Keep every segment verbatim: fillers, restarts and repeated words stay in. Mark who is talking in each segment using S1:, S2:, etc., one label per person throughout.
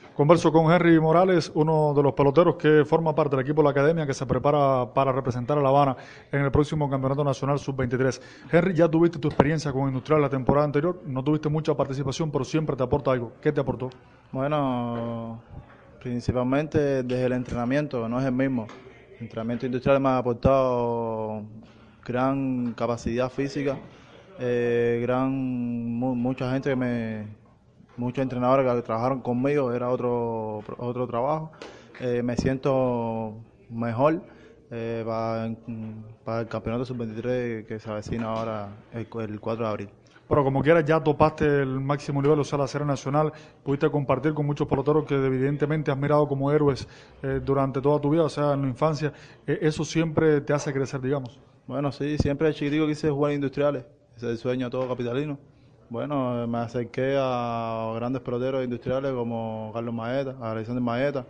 S1: Converso con Henry Morales, uno de los peloteros que forma parte del equipo de la academia que se prepara para representar a La Habana en el próximo Campeonato Nacional sub veintitrés. Henry, ya tuviste tu experiencia con Industrial la temporada anterior, no tuviste mucha participación, pero siempre te aporta algo. ¿Qué te aportó?
S2: Bueno, principalmente desde el entrenamiento, no es el mismo. El entrenamiento industrial me ha aportado gran capacidad física, eh, gran mu mucha gente que me... Muchos entrenadores que trabajaron conmigo, era otro, otro trabajo. Eh, me siento mejor eh, para, para el campeonato sub veintitrés que se avecina ahora el, el cuatro de abril.
S1: Pero como quieras, ya topaste el máximo nivel, o sea, la serie nacional, pudiste compartir con muchos peloteros que evidentemente has mirado como héroes eh, durante toda tu vida, o sea, en la infancia. Eh, eso siempre te hace crecer, digamos.
S2: Bueno, sí, siempre de chiquitico quise jugar en industriales, ese es el sueño de todo capitalino. Bueno, me acerqué a grandes peloteros industriales como Carlos Maeta, Alexander Maeta,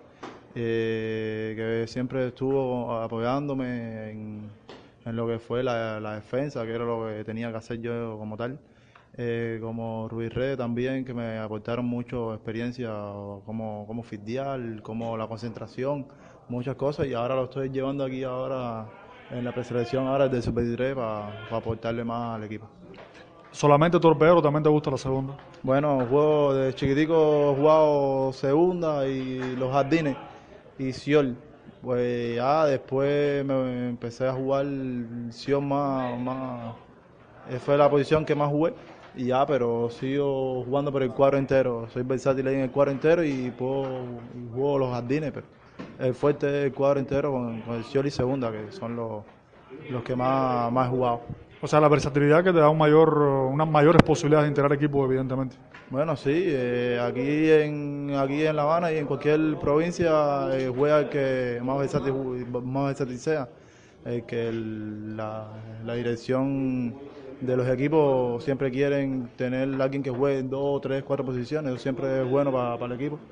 S2: eh, que siempre estuvo apoyándome en, en lo que fue la, la defensa, que era lo que tenía que hacer yo como tal. Eh, como Ruiz Rey también, que me aportaron mucho experiencia como, como fildear, como la concentración, muchas cosas, y ahora lo estoy llevando aquí ahora en la preselección ahora del sub veintitrés para pa aportarle más al equipo.
S1: ¿Solamente torpedero o también te gusta la segunda?
S2: Bueno, juego de chiquitico, he jugado segunda y los jardines y Siol. Pues ya después me empecé a jugar Siol más, más, fue la posición que más jugué y ya, pero sigo jugando por el cuadro entero. Soy versátil ahí en el cuadro entero y puedo y juego los jardines, pero el fuerte es el cuadro entero con, con el Siol y segunda, que son los, los que más, más he jugado.
S1: O sea, la versatilidad que te da un mayor, unas mayores posibilidades de integrar equipos, evidentemente.
S2: Bueno, sí, eh, aquí en aquí en La Habana y en cualquier provincia eh, juega el que más versátil, más versátil sea. El que el, la, la dirección de los equipos siempre quieren tener a alguien que juegue en dos, tres, cuatro posiciones. Eso siempre es bueno para, para el equipo.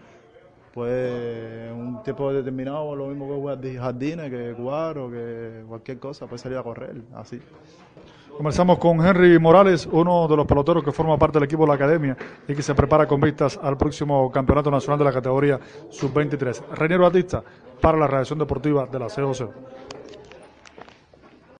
S2: Pues un tiempo determinado, lo mismo que jugar jardines, que jugar o que cualquier cosa, puede salir a correr, así.
S1: Conversamos con Henry Morales, uno de los peloteros que forma parte del equipo de la academia y que se prepara con vistas al próximo Campeonato Nacional de la categoría sub veintitrés. Reinier Batista para la redacción deportiva de la C O C.